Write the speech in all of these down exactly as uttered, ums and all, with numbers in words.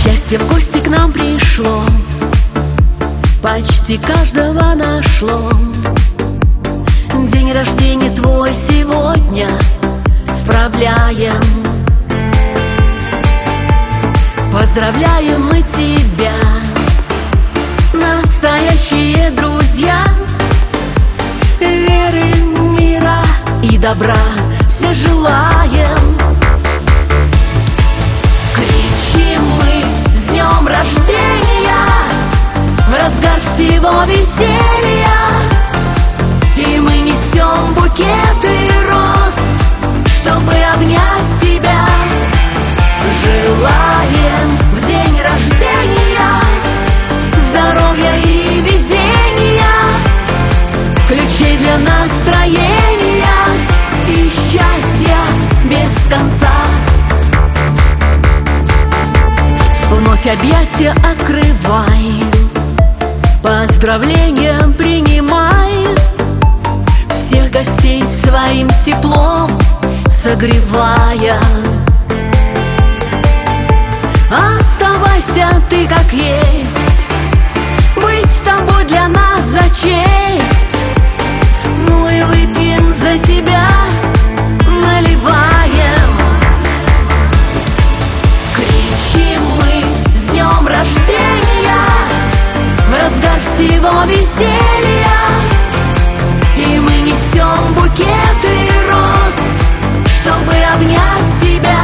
Счастье в гости к нам пришло, почти каждого нашло. День рождения твой сегодня справляем. Поздравляем мы тебя, настоящие друзья. Веры, мира и добра все желаем. Кричим мы с днем рождения в разгар всего веселья, и мы несем букеты роз, чтобы обнять тебя. Желаем в день рождения здоровья и везения, ключей для настроения и счастья без конца. Вновь объятия открывай, поздравления принимай, всех гостей своим теплом согревая. Оставайся ты как есть, быть с тобой для нас за честь. Ну и выпьем за тебя, наливаем. Кричим мы с днем рождения в разгар всего веселья, и мы несем букеты роз, чтобы обнять тебя.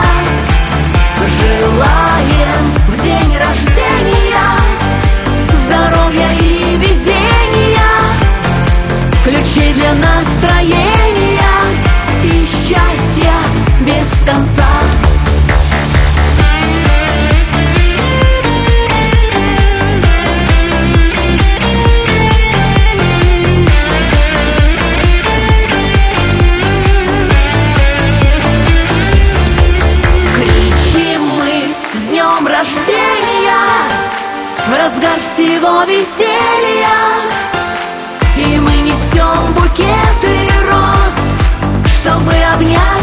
Желаем в день рождения здоровья и везения, ключей для настроения и счастья без конца. В разгар всего веселья, и мы несем букеты роз, чтобы обнять